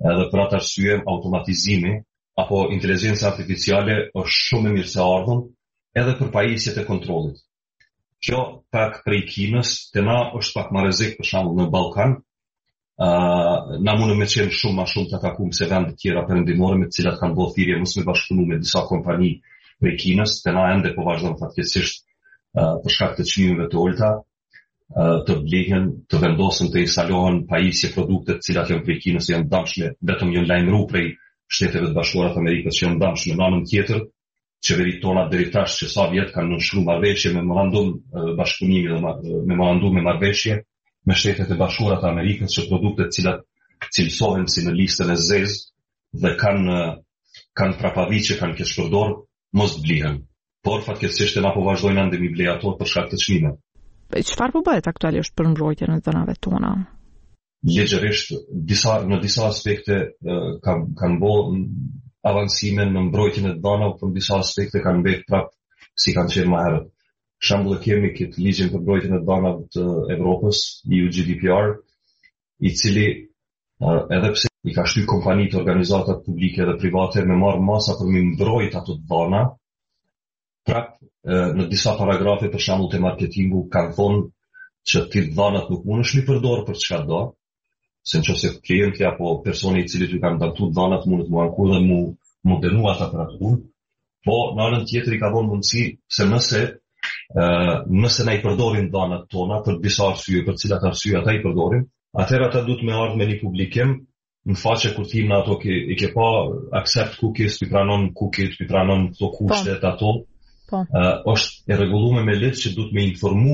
Edhe për atë arsye automatizimi apo inteligjenca artificiale është shumë e mirë se ardhur edhe për pajisjet e kontrollit. Kjo pak prej Kinës, te na është pak më rrezik për shembull në Ballkan. Na mundë me qenë shumë ma shumë të atakum se vende tjera perëndimore me të cilat kanë bërë thirrje mos me bashkëpunu me disa kompani prej Kinës, te na ende po vazhdon fatkeqësisht për shkak të çmimeve të ulta të blihen, të vendosen të instalohen pajisje produkte të cilat janë prej Kinës janë dëmshme, vetëm janë lajmëruar prej Shteteve të Bashkuara të Amerikës që janë dëmshme. Në anën tjetër, qeveritë tona deri tash që sa vjet kanë nënshkruar marrëveshje memorandum bashkëpunimi dhe memorandum me marrëveshje me Shtetet e Bashkuara të Amerikës që produktet cilat cilësohen si në listën e zezë dhe kanë prapavi që kanë keq përdor mos blihen. Por fatkeqësisht na po vazhdojnë ende mi blej ato për shkak të çmimeve. Çfarë po bëhet aktualisht për mbrojtjen e dhënave tona? Ligjërisht në disa aspekte kanë bërë avancime në mbrojtjen e dhënave, por në disa aspekte kanë mbetur prapë si kanë qenë më herët. Për shembull kemi këtë ligjin për mbrojtjen e dhënave të Evropës, EU GDPR, i cili edhe pse i ka shtyr kompanitë, organizatat publike dhe private me marrë masa për mi mbrojt ato dhëna, prapë në disa paragrafe për shembull te marketingu kanë thonë që ti dhënat nuk mundesh mi përdor për çka do, se nëse klienti apo personi i cili ty kanë dhënë dhënat mundet mu anku dhe mu dënu ata për atë punë, po në anën tjetër i ka dhënë mundësi se nëse na i përdorin dhënat tona për disa arsye, për cilat arsye ata i përdorin, atëherë ata duhet me ardhë me një publikim në faqe kur tim në ato i ke pa accept cookies, pi pranon cookies, pi pranon këto kushtet ato. Është e rregulluar me ligj që duhet me informu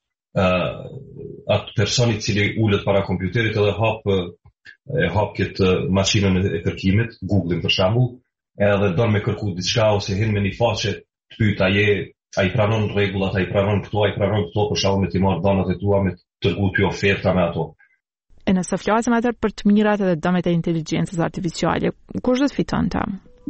atë personi i cili ulet para kompjuterit edhe hap këtë makinën e kërkimit, Google-in për shembull, edhe don me kërku diçka ose hin me një faqe të pyet ai pranon rregullat, ai pranon këto për shembull me të marrë dhënat e tua me të tërgu ty oferta me ato. E nëse flasim atë për të mirat edhe dëmet e inteligjencës artificiale, kush do të fitonte?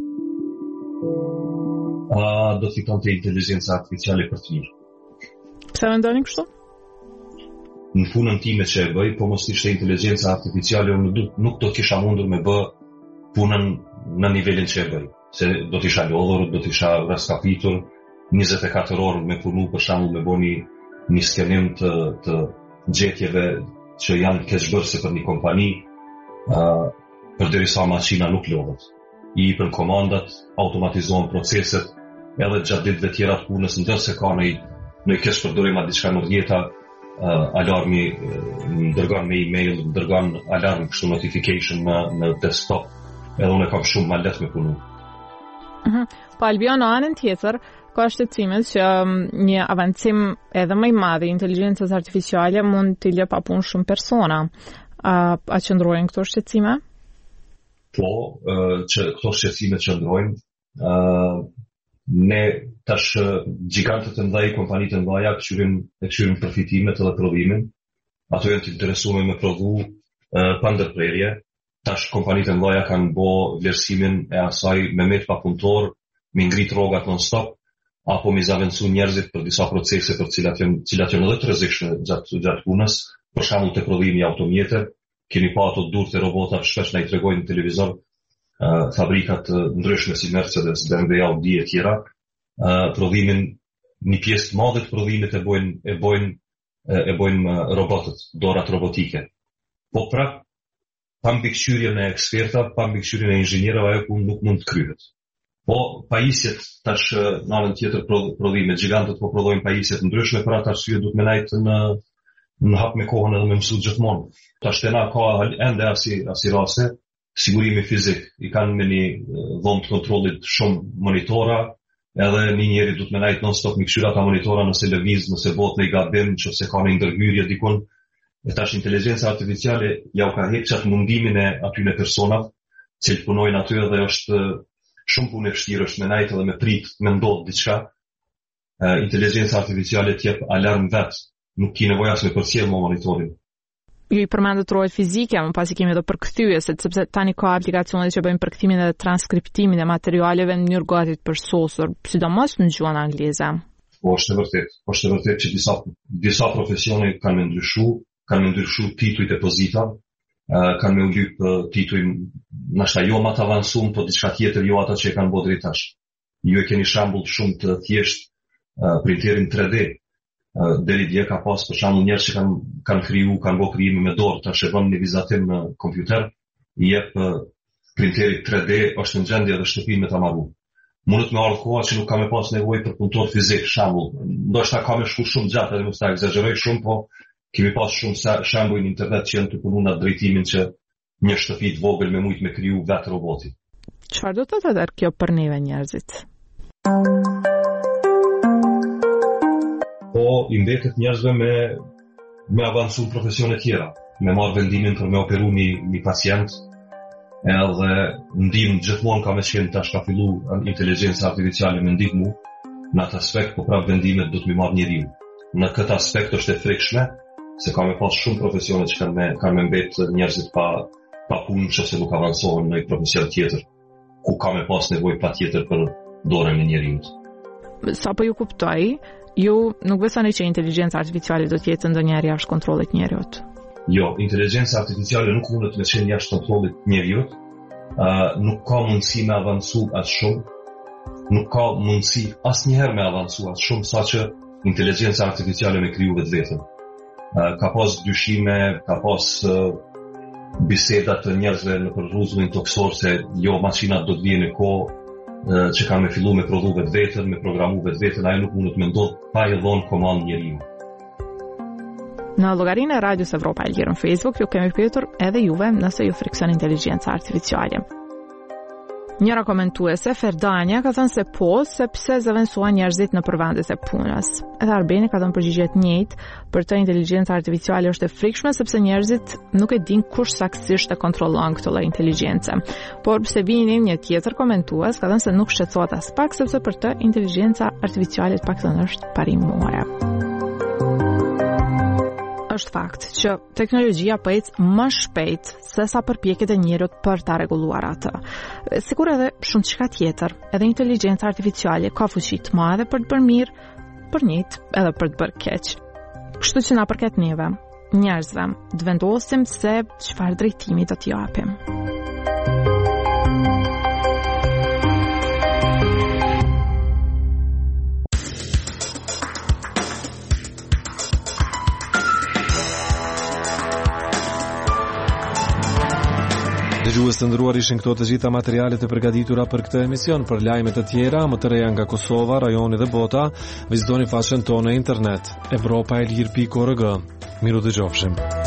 Do të fitonte inteligjenca artificiale për të mirë. Pse mendoni kështu? Në punën time që e bëj, po mos ishte inteligjenca artificiale, nuk do të kisha mundur me bë punën në nivelin që e bëj. Se do të isha lodhur, do të isha raskapitur 24 orë me punu për shembull me bëni një skenim të gjetjeve që janë keqbërëse për një kompani, përderisa makina nuk lodhet. I për komandat, automatizohen proceset, edhe gjatë ditëve tjera të punës, ndërse ka në keq përdorim a diçka në rjeta, alarmi dërgon me email, dërgon alarm kështu notification në desktop, edhe unë kam shumë më lehtë me punu. Po Albion, në anën tjetër, ka shqetësimet që një avancim edhe më i madh i inteligjencës artificiale mund t'i lë pa punë shumë persona. A qëndrojnë këto shqetësime? Po, që këto shqetësime qëndrojnë. Ne tash gjigantët e mëdhej, kompanitë e mëdha e këshyrin përfitimet edhe prodhimin. Ato janë të interesuar me prodhu pa ndërprerje. Tash kompanitë e mëdha kanë bë vlerësimin e asaj me met pa punëtor, me ngrit rrogat non-stop, apo me zaventsu njerëzit për disa procese për cilat janë edhe të rrezikshme gjatë punës, për shembull te prodhimi i automjeteve. Keni pa ato durët e robotat shpesh na i tregojnë në televizor, fabrikat ndryshme si Mercedes, BMW, Audi e tjera, prodhimin, një pjesë të madhe të prodhimit e bojnë robotët, dorat robotike. Po prap, pa mbikëqyrjen e eksperta, pa mbikëqyrjen e inxhinierëve, ajo punë nuk mund të kryhet. Po pajisjet tash në anën tjetër prodhime, gjigantët po prodhojnë pajisjet ndryshme, për atë arsye duhet me nejtë në hap me kohën edhe me mësu gjithmonë. Tash tena ka ende asi raste, sigurimi fizik, i kanë me një dhomë të kontrollit shumë monitora, edhe një njeri duhet me nejtë non-stop me këshyra ta monitora nëse lëviz, nëse bot në i gabim, nëse ka në ndërhyrje dikun. E tash inteligjenca artificiale ja u ka hek qatë mundimin e atyne personat, që të punojnë aty edhe është shumë punë e vështirë, është me nejtë edhe me prit, me ndodhë diçka. Inteligjenca artificiale t'jep alarm vetë, nuk ki nevojë as me përcjell më monitorin. Ju i përmendët rolet fizike, më pasi kemi edhe përkthyese, sepse tani ka aplikacione që bëjnë përkthimin dhe transkriptimin e materialeve në mënyrë gati të përsosur, sidomos në gjuhën angleze. Po është e vërtet që disa profesione kanë me ndryshu titujt e pozitave, kanë me u lyp tituj nashta jo më të avancuar, po diçka tjetër jo ata që e kanë bërë deri tash. Ju e keni shembull shumë të thjesht printerin 3D. Deri dje ka pas për shembull njerëz që kanë kriju, kanë bërë krijime me dorë, tash e bën në vizatim në kompjuter, i jep printerit 3D, është në gjendje edhe shtëpinë me ta marrë. Mundet me ardhë koha që nuk ka me pas nevojë për punëtor fizik, shembull. Ndoshta ka me shku shumë gjatë, edhe mos ta egzagjeroj shumë, po kemi pas shumë shembuj në internet që janë të punu në drejtimin që një shtëpi të vogël me mujt me kriju vetë roboti. Çfarë do të thotë kjo për neve njerëzit? Po i mbetet njerëzve me avancu profesione tjera, me marrë vendimin për me operu një pacient, edhe ndim gjithmonë ka me qenë tash ka fillu inteligjenca artificiale me ndihmu në atë aspekt, po prap vendimet do të mi marrë njeriu. Në këtë aspekt është e frikshme, se ka me pas shumë profesione që kanë me mbet njerëzit pa punë nëse nuk avancohen në një profesion tjetër, ku ka me pas nevojë patjetër për dorën e njeriut. Sa po ju kuptoj, ju nuk besoni që inteligjenca artificiale do të jetë ndonjëherë jashtë kontrollit njeriut? Jo, inteligjenca artificiale nuk mundet me qenë jashtë kontrollit njeriut, nuk ka mundësi me avancu atë shumë, nuk ka mundësi asnjëherë me avancu atë shumë, sa që inteligjenca artificiale me kriju vetën. Ka pas dyshime, ka pas bisedat të njerëzve në për rrezullin toksor se jo, makinat do të vijnë në kohë që ka me fillu me prodhu vetën, me programu vetën, ajo nuk mundet me ndodhë pa e dhonë komand njeriu. Në llogarinë e Radios Evropa e Lirë në Facebook ju kemi pyetur edhe juve nëse ju frikson inteligjenca artificiale. Njëra komentuese, Ferdania, ka thënë se po, sepse zëvendësohen njerëzit në përvendet e punës. Edhe Arbeni ka thënë përgjigje të njëjtë, për të inteligjenca artificiale është e frikshme sepse njerëzit nuk e din kush saktësisht e kontrollon këtë lloj inteligjence. Por pse vini një tjetër komentues ka thënë se nuk shqetësohet as pak sepse për të inteligjenca artificiale të paktën është parimore. Është fakt që teknologjia po ecë më shpejt se sa përpjekjet e njerëzit për ta rregulluar atë. Sikur edhe shumë çka tjetër, edhe inteligjenca artificiale ka fuqi të madhe për të bërë mirë, për njëjtë edhe për të bërë keq. Kështu që na përket neve, njerëzve, të vendosim se çfarë drejtimi do t'i japim. Dëgjues të nderuar, ishin këto të gjitha materialet e përgatitura për këtë emision. Për lajme të tjera, më të reja nga Kosova, rajoni dhe bota, vizitoni faqen tonë në internet evropaelir.org. Miru dëgjofshim.